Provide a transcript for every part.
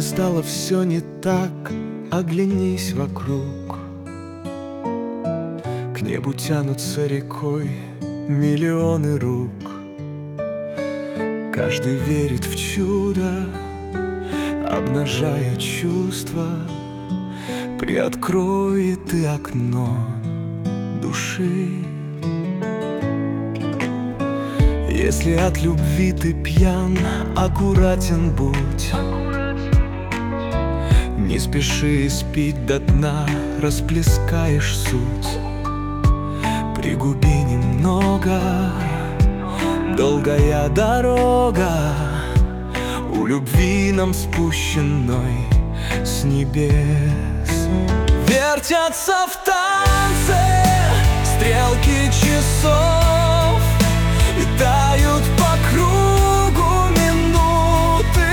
стало все не так, оглянись вокруг. К небу тянутся рекой миллионы рук. Каждый верит в чудо, обнажая чувства. Приоткрой ты окно души. Если от любви ты пьян, аккуратен будь. Не спеши испить до дна, расплескаешь суть. Пригуби немного, долгая дорога у любви нам спущенной с небес. Вертятся в танце стрелки часов и тают по кругу минуты.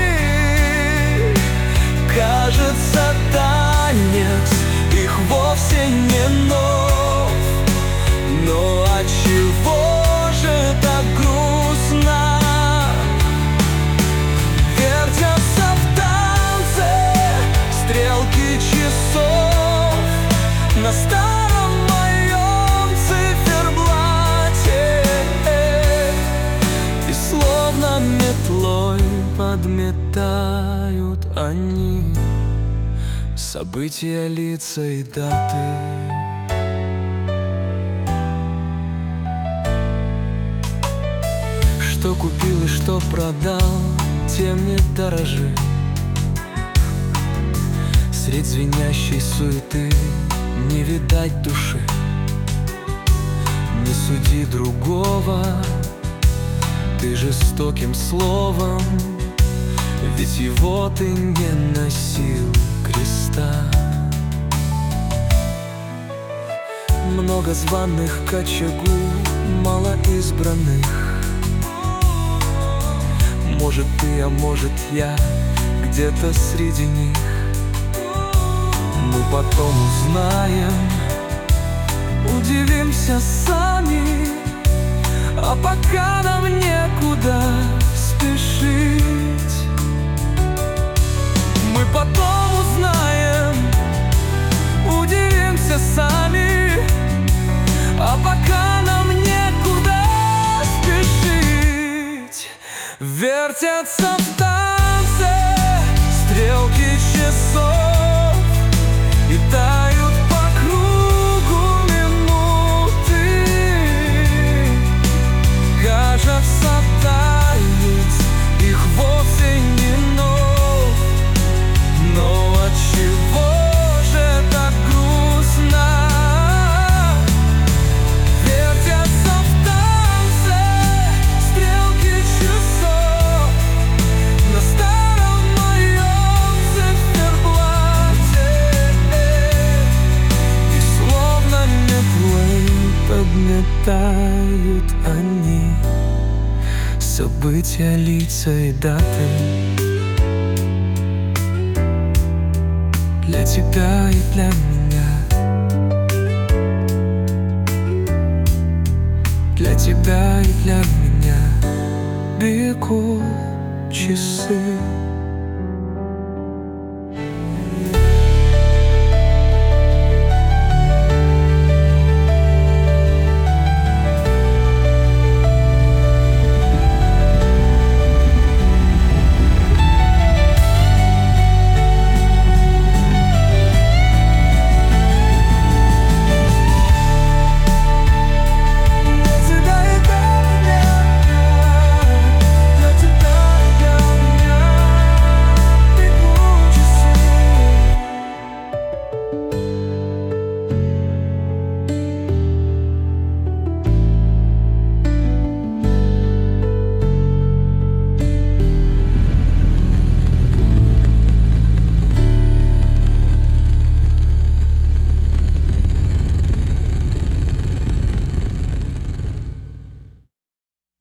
Кажется, танец их вовсе не нов. Но отчего же так грустно? Вертятся в танце стрелки часов на старом моем циферблате, и словно метлой подметают они события, лица и даты. Что купил и что продал, тем не дорожи. Средь звенящей суеты не видать души. Не суди другого ты жестоким словом, ведь его ты не носил креста. Много званых к очагу, мало избранных. Может ты, а может я, где-то среди них. Мы потом узнаем, удивимся сами, а пока нам некуда спешить. Мы потом узнаем, удивимся сами, а пока нам некуда спешить. Вертятся в танце стрелки часов и тают по кругу минуты. Кажется, танец их вовсе не нов. Но отчего же так грустно? Вертятся в танце стрелки часов на старом моем циферблате, и словно метлой подметают они события, лица и даты. Для тебя и для меня, для тебя и для меня бегут часы.